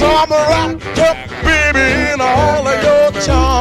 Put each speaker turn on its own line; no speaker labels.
I'm wrapped up, baby, in all of your charms.